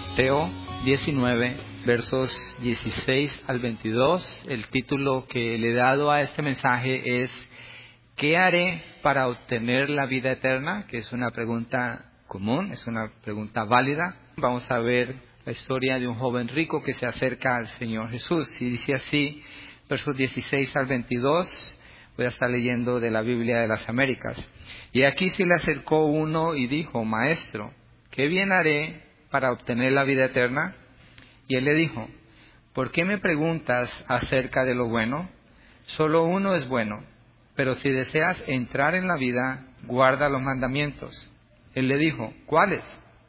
Mateo 19, versos 16 al 22. El título que le he dado a este mensaje es ¿qué haré para obtener la vida eterna? Que es una pregunta común, es una pregunta válida. Vamos a ver la historia de un joven rico que se acerca al Señor Jesús. Y dice así, versos 16 al 22, voy a estar leyendo de la Biblia de las Américas. Y aquí se le acercó uno y dijo, Maestro, ¿qué bien haré para obtener la vida eterna? Y él le dijo, ¿por qué me preguntas acerca de lo bueno? Solo uno es bueno, pero si deseas entrar en la vida, guarda los mandamientos. Él le dijo, ¿cuáles?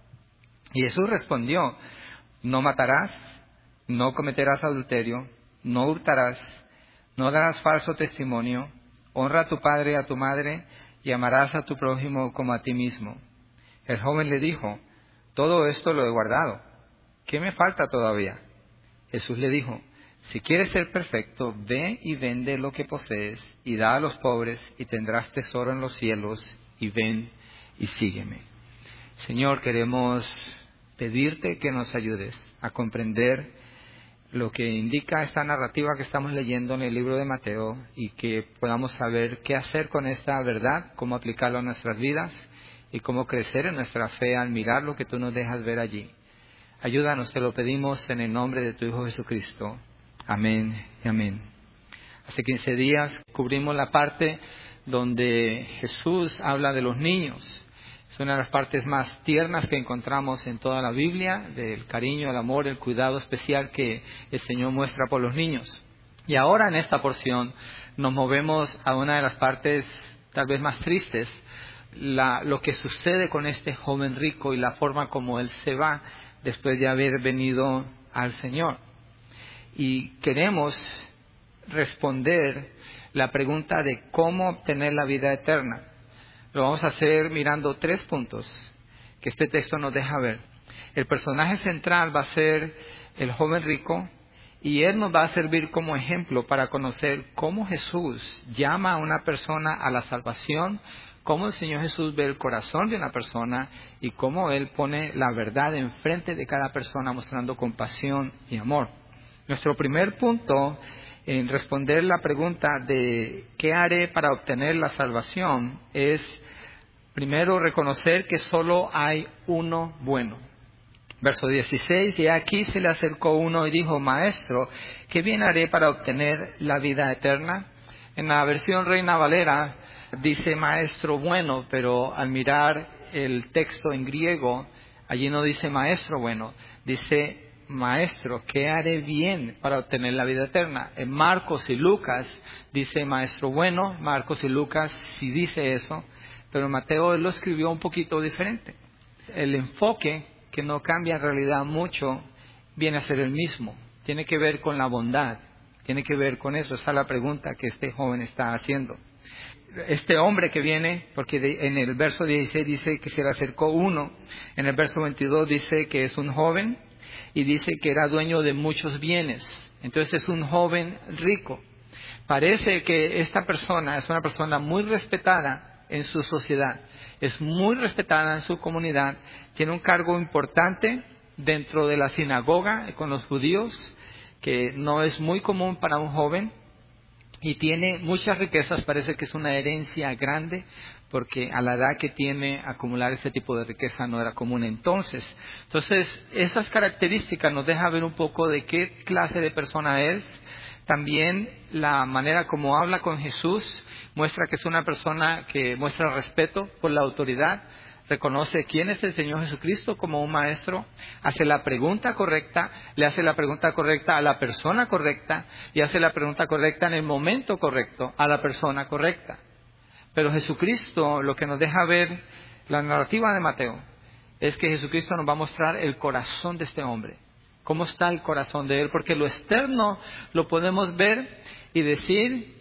Y Jesús respondió, no matarás, no cometerás adulterio, no hurtarás, no darás falso testimonio, honra a tu padre y a tu madre, y amarás a tu prójimo como a ti mismo. El joven le dijo, todo esto lo he guardado. ¿Qué me falta todavía? Jesús le dijo, si quieres ser perfecto, ve y vende lo que posees y da a los pobres y tendrás tesoro en los cielos, y ven y sígueme. Señor, queremos pedirte que nos ayudes a comprender lo que indica esta narrativa que estamos leyendo en el libro de Mateo y que podamos saber qué hacer con esta verdad, cómo aplicarlo a nuestras vidas y cómo crecer en nuestra fe al mirar lo que tú nos dejas ver allí. Ayúdanos, te lo pedimos en el nombre de tu Hijo Jesucristo. Amén y amén. Hace 15 días cubrimos la parte donde Jesús habla de los niños. Es una de las partes más tiernas que encontramos en toda la Biblia, del cariño, el amor, el cuidado especial que el Señor muestra por los niños. Y ahora en esta porción nos movemos a una de las partes tal vez más tristes, lo que sucede con este joven rico y la forma como él se va después de haber venido al Señor. Y queremos responder la pregunta de cómo obtener la vida eterna. Lo vamos a hacer mirando 3 puntos que este texto nos deja ver. El personaje central va a ser el joven rico y él nos va a servir como ejemplo para conocer cómo Jesús llama a una persona a la salvación, cómo el Señor Jesús ve el corazón de una persona y cómo Él pone la verdad enfrente de cada persona mostrando compasión y amor. Nuestro primer punto en responder la pregunta de ¿qué haré para obtener la salvación? Es primero reconocer que solo hay uno bueno. Verso 16, y aquí se le acercó uno y dijo, Maestro, ¿qué bien haré para obtener la vida eterna? En la versión Reina Valera dice maestro bueno, pero al mirar el texto en griego, allí no dice maestro bueno, dice maestro, ¿qué haré bien para obtener la vida eterna? En Marcos y Lucas dice maestro bueno, Marcos y Lucas sí dice eso, pero Mateo lo escribió un poquito diferente. El enfoque, que no cambia en realidad mucho, viene a ser el mismo. Tiene que ver con la bondad, tiene que ver con eso. Esa es la pregunta que este joven está haciendo. Este hombre que viene, porque en el verso 16 dice que se le acercó uno, en el verso 22 dice que es un joven y dice que era dueño de muchos bienes. Entonces es un joven rico. Parece que esta persona es una persona muy respetada en su sociedad, es muy respetada en su comunidad, tiene un cargo importante dentro de la sinagoga con los judíos, que no es muy común para un joven, y tiene muchas riquezas. Parece que es una herencia grande, porque a la edad que tiene acumular ese tipo de riqueza no era común entonces. Entonces, esas características nos dejan ver un poco de qué clase de persona es. También la manera como habla con Jesús muestra que es una persona que muestra respeto por la autoridad, reconoce quién es el Señor Jesucristo como un maestro, hace la pregunta correcta, le hace la pregunta correcta a la persona correcta y hace la pregunta correcta en el momento correcto a la persona correcta. Pero Jesucristo, lo que nos deja ver la narrativa de Mateo, es que Jesucristo nos va a mostrar el corazón de este hombre. ¿Cómo está el corazón de él? Porque lo externo lo podemos ver y decir,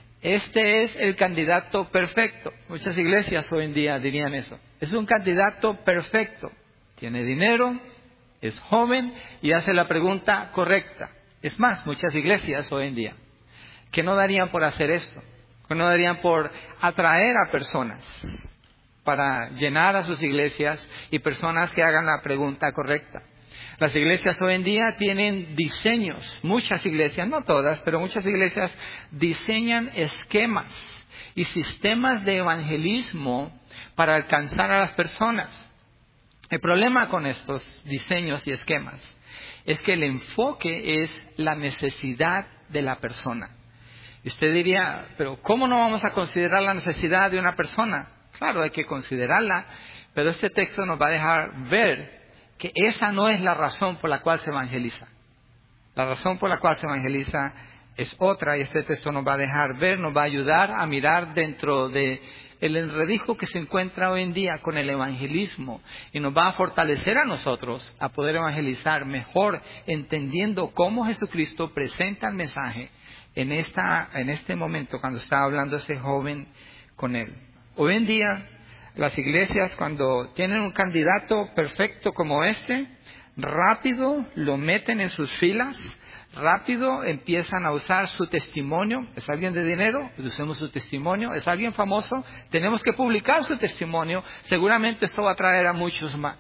este es el candidato perfecto. Muchas iglesias hoy en día dirían eso. Es un candidato perfecto. Tiene dinero, es joven y hace la pregunta correcta. Es más, muchas iglesias hoy en día, ¿qué no darían por hacer esto? ¿Qué no darían por atraer a personas para llenar a sus iglesias y personas que hagan la pregunta correcta? Las iglesias hoy en día tienen diseños, muchas iglesias, no todas, pero muchas iglesias diseñan esquemas y sistemas de evangelismo para alcanzar a las personas. El problema con estos diseños y esquemas es que el enfoque es la necesidad de la persona. Y usted diría, pero ¿cómo no vamos a considerar la necesidad de una persona? Claro, hay que considerarla, pero este texto nos va a dejar ver que esa no es la razón por la cual se evangeliza. La razón por la cual se evangeliza es otra, y este texto nos va a dejar ver, nos va a ayudar a mirar dentro de el enredijo que se encuentra hoy en día con el evangelismo, y nos va a fortalecer a nosotros a poder evangelizar mejor, entendiendo cómo Jesucristo presenta el mensaje en este momento cuando estaba hablando ese joven con él. Hoy en día las iglesias, cuando tienen un candidato perfecto como este, rápido lo meten en sus filas, rápido empiezan a usar su testimonio. ¿Es alguien de dinero? Pues usemos su testimonio. ¿Es alguien famoso? Tenemos que publicar su testimonio. Seguramente esto va a atraer a muchos más.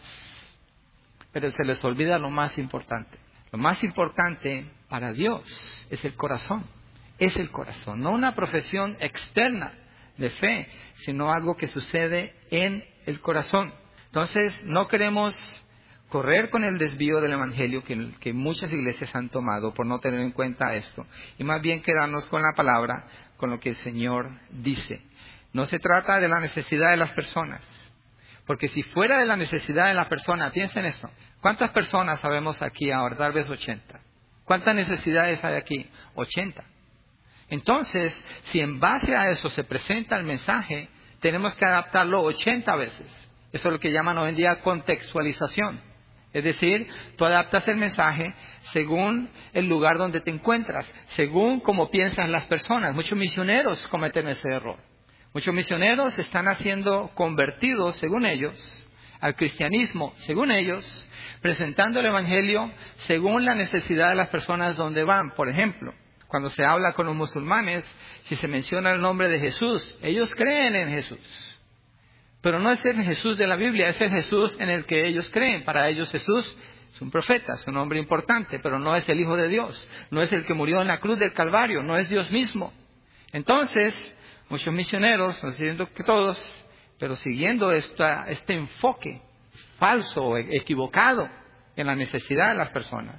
Pero se les olvida lo más importante. Lo más importante para Dios es el corazón. Es el corazón, no una profesión externa de fe, sino algo que sucede en el corazón. Entonces, no queremos correr con el desvío del evangelio que muchas iglesias han tomado por no tener en cuenta esto, y más bien quedarnos con la palabra, con lo que el Señor dice. No se trata de la necesidad de las personas, porque si fuera de la necesidad de la persona, piensen esto, ¿cuántas personas sabemos aquí ahora? Tal vez 80. ¿Cuántas necesidades hay aquí? 80. Entonces, si en base a eso se presenta el mensaje, tenemos que adaptarlo 80 veces. Eso es lo que llaman hoy en día contextualización. Es decir, tú adaptas el mensaje según el lugar donde te encuentras, según cómo piensan las personas. Muchos misioneros cometen ese error. Muchos misioneros están siendo convertidos, según ellos, al cristianismo, según ellos, presentando el evangelio según la necesidad de las personas donde van. Por ejemplo, cuando se habla con los musulmanes, si se menciona el nombre de Jesús, ellos creen en Jesús. Pero no es el Jesús de la Biblia, es el Jesús en el que ellos creen. Para ellos Jesús es un profeta, es un hombre importante, pero no es el Hijo de Dios. No es el que murió en la cruz del Calvario, no es Dios mismo. Entonces, muchos misioneros, no diciendo que todos, pero siguiendo este enfoque falso o equivocado en la necesidad de las personas,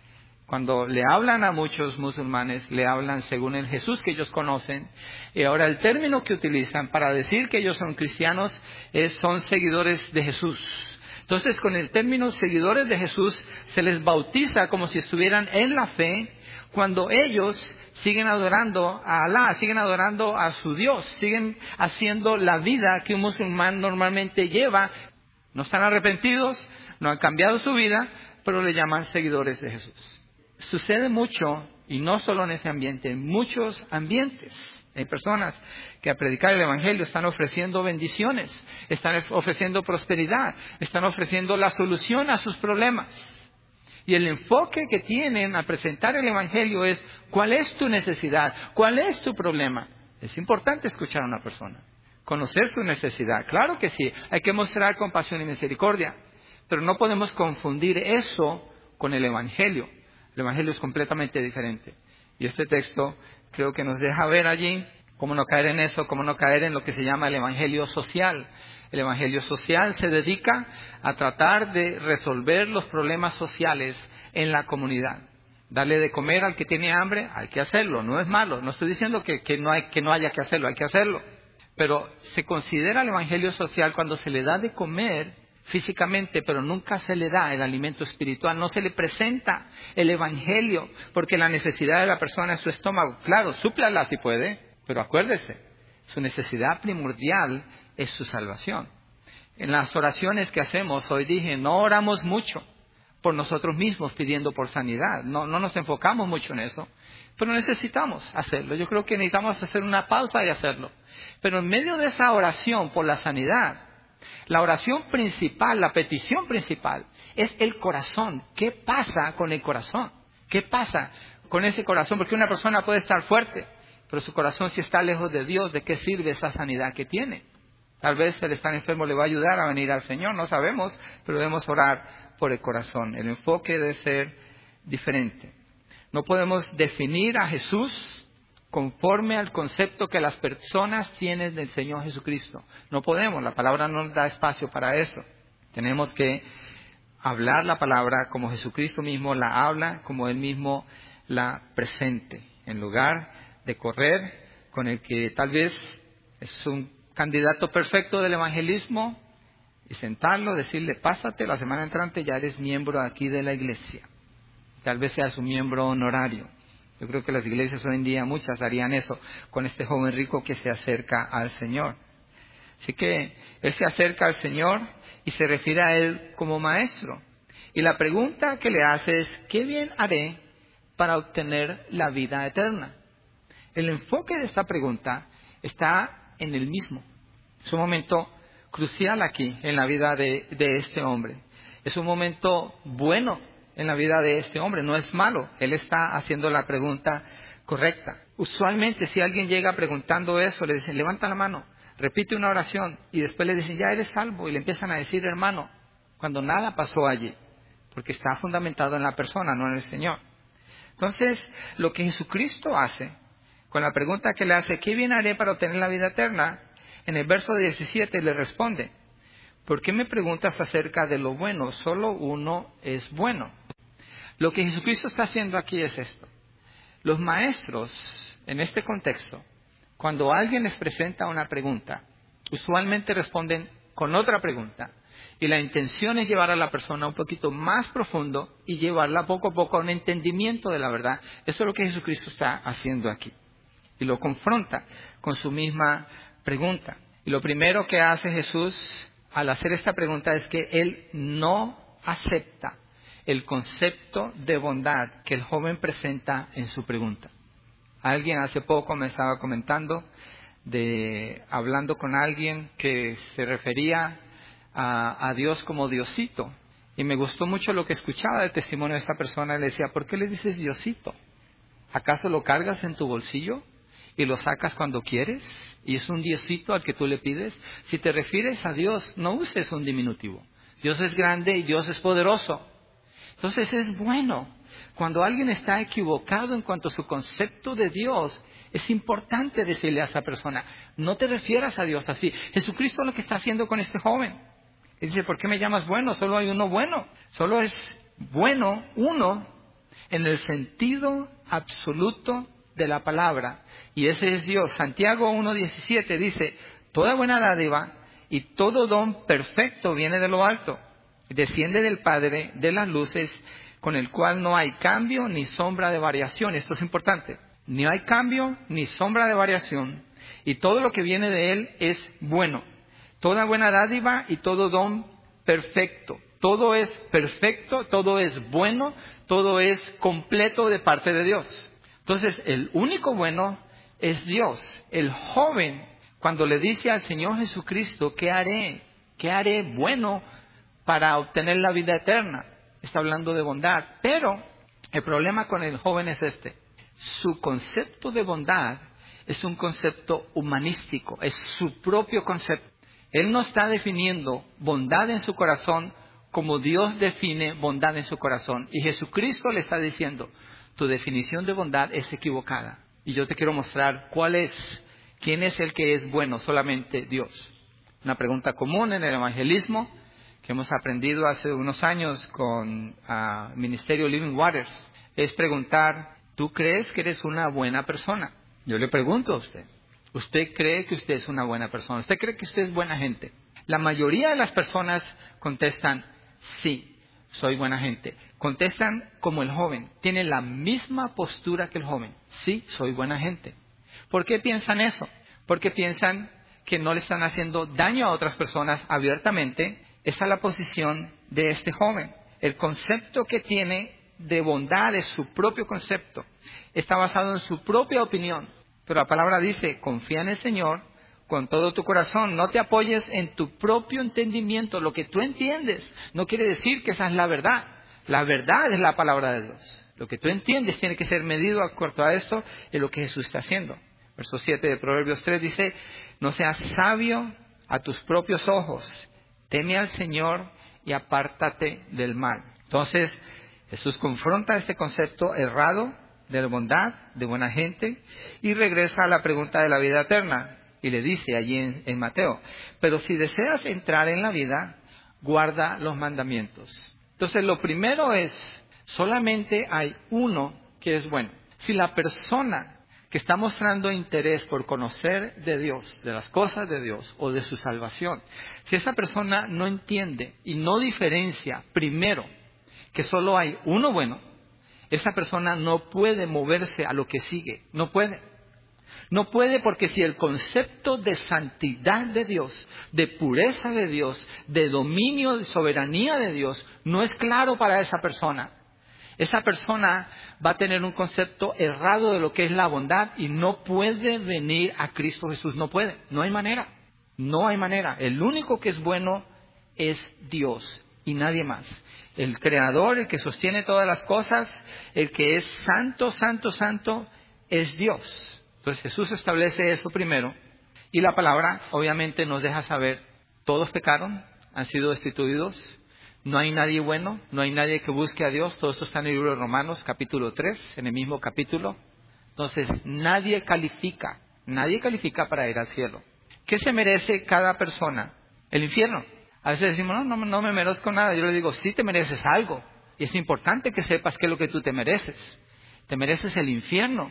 cuando le hablan a muchos musulmanes, le hablan según el Jesús que ellos conocen. Y ahora el término que utilizan para decir que ellos son cristianos son seguidores de Jesús. Entonces, con el término seguidores de Jesús se les bautiza como si estuvieran en la fe, cuando ellos siguen adorando a Alá, siguen adorando a su Dios, siguen haciendo la vida que un musulmán normalmente lleva. No están arrepentidos, no han cambiado su vida, pero le llaman seguidores de Jesús. Sucede mucho, y no solo en ese ambiente, en muchos ambientes. Hay personas que a predicar el evangelio están ofreciendo bendiciones, están ofreciendo prosperidad, están ofreciendo la solución a sus problemas. Y el enfoque que tienen al presentar el evangelio es: ¿cuál es tu necesidad? ¿Cuál es tu problema? Es importante escuchar a una persona, conocer su necesidad. Claro que sí, hay que mostrar compasión y misericordia, pero no podemos confundir eso con el evangelio. El evangelio es completamente diferente. Y este texto creo que nos deja ver allí cómo no caer en eso, cómo no caer en lo que se llama el evangelio social. El evangelio social se dedica a tratar de resolver los problemas sociales en la comunidad. Darle de comer al que tiene hambre, hay que hacerlo, no es malo. No estoy diciendo que no haya que hacerlo, hay que hacerlo. Pero se considera el evangelio social cuando se le da de comer físicamente, pero nunca se le da el alimento espiritual, no se le presenta el evangelio, porque la necesidad de la persona es su estómago. Claro, súplala si puede, pero acuérdese, su necesidad primordial es su salvación. En las oraciones que hacemos, hoy dije, no oramos mucho por nosotros mismos pidiendo por sanidad, no nos enfocamos mucho en eso, pero necesitamos hacerlo. Yo creo que necesitamos hacer una pausa y hacerlo. Pero en medio de esa oración por la sanidad, la oración principal, la petición principal, es el corazón. ¿Qué pasa con el corazón? ¿Qué pasa con ese corazón? Porque una persona puede estar fuerte, pero su corazón, si está lejos de Dios, ¿de qué sirve esa sanidad que tiene? Tal vez el estar enfermo le va a ayudar a venir al Señor, no sabemos, pero debemos orar por el corazón. El enfoque debe ser diferente. No podemos definir a Jesús conforme al concepto que las personas tienen del Señor Jesucristo. No podemos, la palabra no nos da espacio para eso. Tenemos que hablar la palabra como Jesucristo mismo la habla, como Él mismo la presente, en lugar de correr con el que tal vez es un candidato perfecto del evangelismo y sentarlo, decirle, pásate, la semana entrante ya eres miembro aquí de la iglesia. Tal vez seas un miembro honorario. Yo creo que las iglesias hoy en día, muchas harían eso con este joven rico que se acerca al Señor. Así que él se acerca al Señor y se refiere a Él como maestro. Y la pregunta que le hace es, ¿qué bien haré para obtener la vida eterna? El enfoque de esta pregunta está en el mismo. Es un momento crucial aquí en la vida de este hombre. Es un momento bueno en la vida de este hombre, no es malo. Él está haciendo la pregunta correcta. Usualmente si alguien llega preguntando eso, le dicen, levanta la mano, repite una oración y después le dicen, ya eres salvo, y le empiezan a decir hermano, cuando nada pasó allí, porque está fundamentado en la persona, no en el Señor. Entonces, lo que Jesucristo hace, con la pregunta que le hace, ¿qué bien haré para obtener la vida eterna? En el verso 17 le responde, ¿por qué me preguntas acerca de lo bueno? Solo uno es bueno. Lo que Jesucristo está haciendo aquí es esto. Los maestros, en este contexto, cuando alguien les presenta una pregunta, usualmente responden con otra pregunta. Y la intención es llevar a la persona un poquito más profundo y llevarla poco a poco a un entendimiento de la verdad. Eso es lo que Jesucristo está haciendo aquí. Y lo confronta con su misma pregunta. Y lo primero que hace Jesús al hacer esta pregunta es que Él no acepta el concepto de bondad que el joven presenta en su pregunta. Alguien hace poco me estaba comentando hablando con alguien que se refería a Dios como Diosito. Y me gustó mucho lo que escuchaba del testimonio de esta persona. Le decía, ¿por qué le dices Diosito? ¿Acaso lo cargas en tu bolsillo y lo sacas cuando quieres? ¿Y es un Diosito al que tú le pides? Si te refieres a Dios, no uses un diminutivo. Dios es grande y Dios es poderoso. Entonces es bueno. Cuando alguien está equivocado en cuanto a su concepto de Dios, es importante decirle a esa persona, no te refieras a Dios así. Jesucristo es lo que está haciendo con este joven. Él dice, ¿por qué me llamas bueno? Solo hay uno bueno. Solo es bueno uno en el sentido absoluto de la palabra. Y ese es Dios. Santiago 1:17 dice, toda buena dádiva y todo don perfecto viene de lo alto. Desciende del Padre de las luces, con el cual no hay cambio ni sombra de variación. Esto es importante. Ni hay cambio ni sombra de variación. Y todo lo que viene de Él es bueno. Toda buena dádiva y todo don perfecto. Todo es perfecto, todo es bueno, todo es completo de parte de Dios. Entonces, el único bueno es Dios. El joven, cuando le dice al Señor Jesucristo, ¿qué haré? ¿Qué haré bueno para obtener la vida eterna? Está hablando de bondad. Pero el problema con el joven es este. Su concepto de bondad es un concepto humanístico, es su propio concepto. Él no está definiendo bondad en su corazón como Dios define bondad en su corazón. Y Jesucristo le está diciendo, tu definición de bondad es equivocada. Y yo te quiero mostrar quién es el que es bueno, solamente Dios. Una pregunta común en el evangelismo que hemos aprendido hace unos años con Ministerio Living Waters es preguntar, ¿tú crees que eres una buena persona? Yo le pregunto a usted, ¿usted cree que usted es una buena persona? ¿Usted cree que usted es buena gente? La mayoría de las personas contestan, sí, soy buena gente. Contestan como el joven, tienen la misma postura que el joven, sí, soy buena gente. ¿Por qué piensan eso? Porque piensan que no le están haciendo daño a otras personas abiertamente. Esa es la posición de este joven. El concepto que tiene de bondad es su propio concepto. Está basado en su propia opinión. Pero la palabra dice, confía en el Señor con todo tu corazón. No te apoyes en tu propio entendimiento. Lo que tú entiendes no quiere decir que esa es la verdad. La verdad es la palabra de Dios. Lo que tú entiendes tiene que ser medido acorde a esto, es lo que Jesús está haciendo. Verso 7 de Proverbios 3 dice, no seas sabio a tus propios ojos. Teme al Señor y apártate del mal. Entonces, Jesús confronta este concepto errado de la bondad, de buena gente, y regresa a la pregunta de la vida eterna. Y le dice allí en Mateo, pero si deseas entrar en la vida, guarda los mandamientos. Entonces, lo primero es, solamente hay uno que es bueno. Si la persona que está mostrando interés por conocer de Dios, de las cosas de Dios o de su salvación, si esa persona no entiende y no diferencia primero que solo hay uno bueno, esa persona no puede moverse a lo que sigue. No puede. No puede, porque si el concepto de santidad de Dios, de pureza de Dios, de dominio, de soberanía de Dios, no es claro para esa persona va a tener un concepto errado de lo que es la bondad y no puede venir a Cristo Jesús. No puede. No hay manera. No hay manera. El único que es bueno es Dios y nadie más. El Creador, el que sostiene todas las cosas, el que es santo, santo, santo, es Dios. Entonces Jesús establece eso primero. Y la palabra obviamente nos deja saber, todos pecaron, han sido destituidos, no hay nadie bueno, no hay nadie que busque a Dios. Todo esto está en el libro de Romanos, capítulo 3, en el mismo capítulo. Entonces nadie califica para ir al cielo. ¿Qué se merece cada persona? El infierno. A veces decimos, no me merezco nada. Yo le digo, sí te mereces algo. Y es importante que sepas qué es lo que tú te mereces. Te mereces el infierno.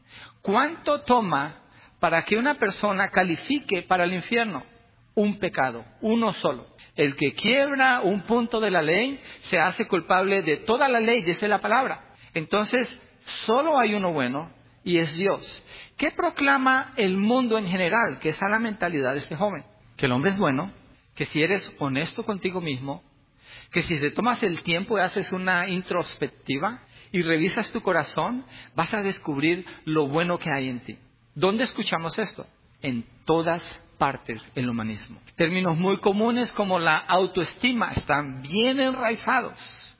¿Cuánto toma para que una persona califique para el infierno? Un pecado, uno solo. El que quiebra un punto de la ley se hace culpable de toda la ley, dice la palabra. Entonces, solo hay uno bueno y es Dios. ¿Qué proclama el mundo en general? Que esa es la mentalidad de este joven. Que el hombre es bueno, que si eres honesto contigo mismo, que si te tomas el tiempo y haces una introspectiva y revisas tu corazón, vas a descubrir lo bueno que hay en ti. ¿Dónde escuchamos esto? En todas partes el humanismo. Términos muy comunes como la autoestima están bien enraizados.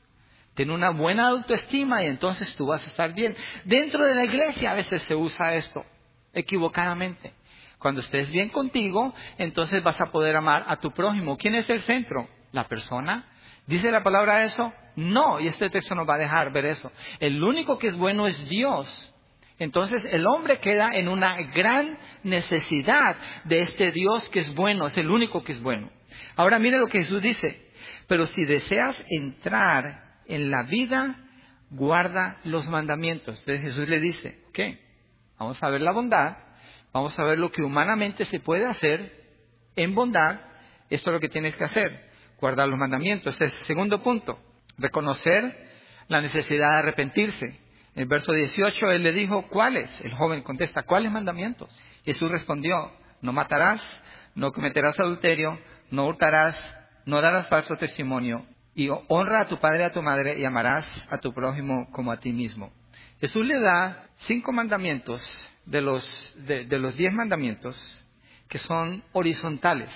Ten una buena autoestima y entonces tú vas a estar bien. Dentro de la iglesia a veces se usa esto equivocadamente. Cuando estés bien contigo, entonces vas a poder amar a tu prójimo. ¿Quién es el centro? ¿La persona? ¿Dice la palabra eso? No, y este texto nos va a dejar ver eso. El único que es bueno es Dios. Entonces el hombre queda en una gran necesidad de este Dios que es bueno, es el único que es bueno. Ahora mire lo que Jesús dice, pero si deseas entrar en la vida, guarda los mandamientos. Entonces Jesús le dice, ¿qué? Vamos a ver la bondad, vamos a ver lo que humanamente se puede hacer en bondad, esto es lo que tienes que hacer, guardar los mandamientos. Este es el segundo punto, reconocer la necesidad de arrepentirse. En el verso 18 él le dijo, ¿cuáles? El joven contesta, ¿cuáles mandamientos? Jesús respondió, no matarás, no cometerás adulterio, no hurtarás, no darás falso testimonio, y honra a tu padre y a tu madre, y amarás a tu prójimo como a ti mismo. Jesús le da 5 mandamientos de los 10 mandamientos que son horizontales.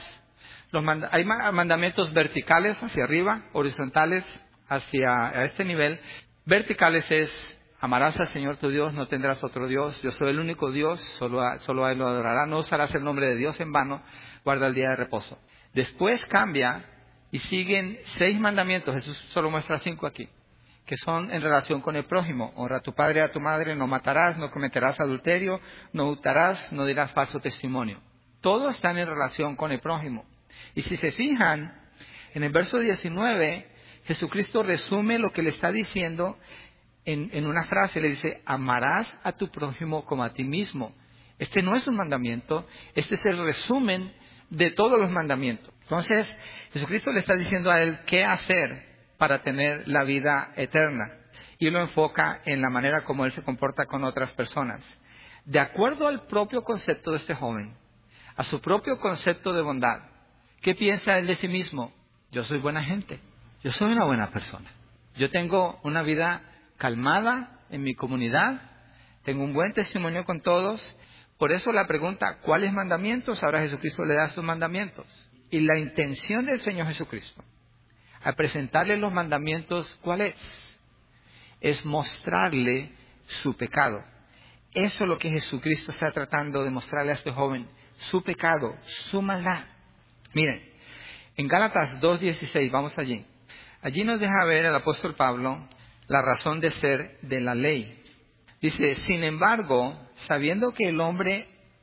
Hay mandamientos verticales hacia arriba, horizontales hacia este nivel. Verticales es, amarás al Señor tu Dios, no tendrás otro Dios, yo soy el único Dios, solo a Él lo adorarás, no usarás el nombre de Dios en vano, guarda el día de reposo. Después cambia y siguen 6 mandamientos, Jesús solo muestra 5 aquí, que son en relación con el prójimo. Honra a tu padre y a tu madre, no matarás, no cometerás adulterio, no hurtarás, no dirás falso testimonio. Todos están en relación con el prójimo. Y si se fijan, en el verso 19, Jesucristo resume lo que le está diciendo en una frase. Le dice, amarás a tu prójimo como a ti mismo. Este no es un mandamiento, este es el resumen de todos los mandamientos. Entonces, Jesucristo le está diciendo a él qué hacer para tener la vida eterna. Y lo enfoca en la manera como él se comporta con otras personas. De acuerdo al propio concepto de este joven, a su propio concepto de bondad, ¿qué piensa él de sí mismo? Yo soy buena gente, yo soy una buena persona. Yo tengo una vida calmada en mi comunidad, tengo un buen testimonio con todos. Por eso la pregunta, ¿cuáles mandamientos? Ahora Jesucristo le da sus mandamientos. Y la intención del Señor Jesucristo, al presentarle los mandamientos, ¿cuál es? Es mostrarle su pecado. Eso es lo que Jesucristo está tratando de mostrarle a este joven, su pecado, su maldad. Miren, En Gálatas 2:16, vamos allí. Allí nos deja ver el apóstol Pablo la razón de ser de la ley. Dice, sin embargo, sabiendo que el hombre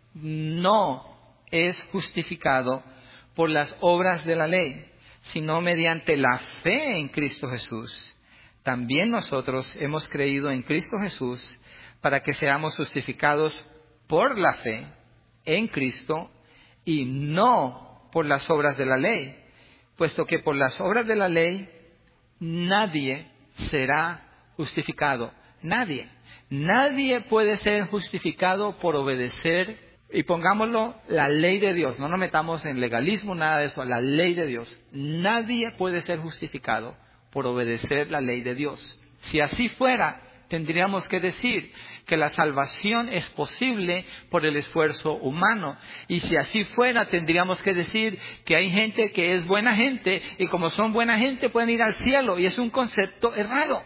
no es justificado por las obras de la ley, sino mediante la fe en Cristo Jesús, también nosotros hemos creído en Cristo Jesús para que seamos justificados por la fe en Cristo y no por las obras de la ley, puesto que por las obras de la ley nadie será justificado. Nadie. Nadie puede ser justificado por obedecer, y pongámoslo, la ley de Dios. No nos metamos en legalismo, nada de eso, la ley de Dios. Nadie puede ser justificado por obedecer la ley de Dios. Si así fuera, tendríamos que decir que la salvación es posible por el esfuerzo humano. Y si así fuera, tendríamos que decir que hay gente que es buena gente y como son buena gente pueden ir al cielo. Y es un concepto errado.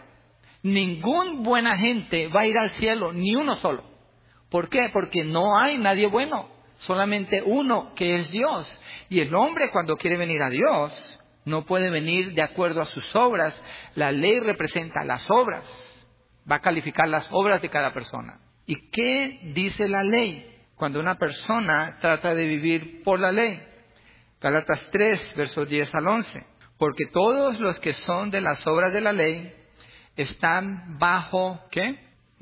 Ningún buena gente va a ir al cielo, ni uno solo. ¿Por qué? Porque no hay nadie bueno, solamente uno que es Dios. Y el hombre cuando quiere venir a Dios no puede venir de acuerdo a sus obras. La ley representa las obras. Va a calificar las obras de cada persona. ¿Y qué dice la ley cuando una persona trata de vivir por la ley? Gálatas 3, versos 10 al 11. Porque todos los que son de las obras de la ley están bajo, ¿qué?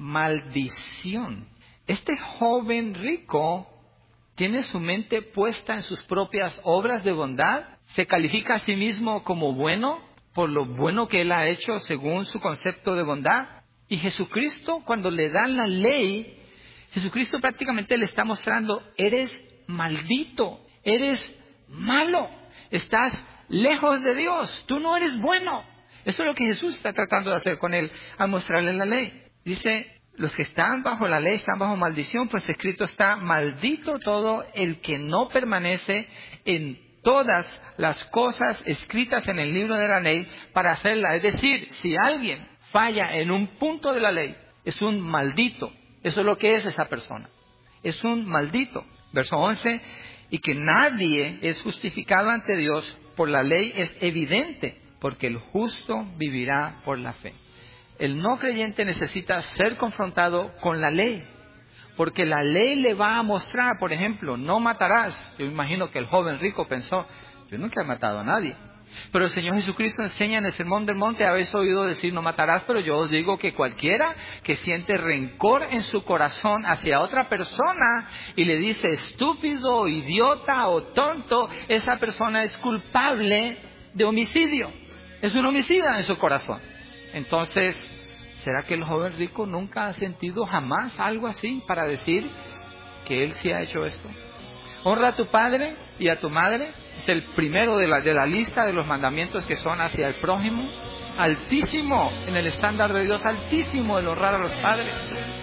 Maldición. Este joven rico tiene su mente puesta en sus propias obras de bondad. Se califica a sí mismo como bueno por lo bueno que él ha hecho según su concepto de bondad. Y Jesucristo, cuando le dan la ley, Jesucristo prácticamente le está mostrando, eres maldito, eres malo, estás lejos de Dios, tú no eres bueno. Eso es lo que Jesús está tratando de hacer con él al mostrarle la ley. Dice, los que están bajo la ley están bajo maldición, pues escrito está, maldito todo el que no permanece en todas las cosas escritas en el libro de la ley para hacerla. Es decir, si alguien falla en un punto de la ley, es un maldito. Eso es lo que es esa persona. Es un maldito. Verso 11, y que nadie es justificado ante Dios por la ley es evidente, porque el justo vivirá por la fe. El no creyente necesita ser confrontado con la ley, porque la ley le va a mostrar, por ejemplo, no matarás. Yo imagino que el joven rico pensó, yo nunca he matado a nadie. Pero el Señor Jesucristo enseña en el Sermón del Monte, habéis oído decir no matarás, pero yo os digo que cualquiera que siente rencor en su corazón hacia otra persona y le dice estúpido, idiota o tonto, esa persona es culpable de homicidio. Es un homicida en su corazón. Entonces, ¿será que el joven rico nunca ha sentido jamás algo así para decir que él sí ha hecho esto? Honra a tu padre y a tu madre. Es el primero de la lista de los mandamientos que son hacia el prójimo. Altísimo en el estándar de Dios, altísimo el honrar a los padres.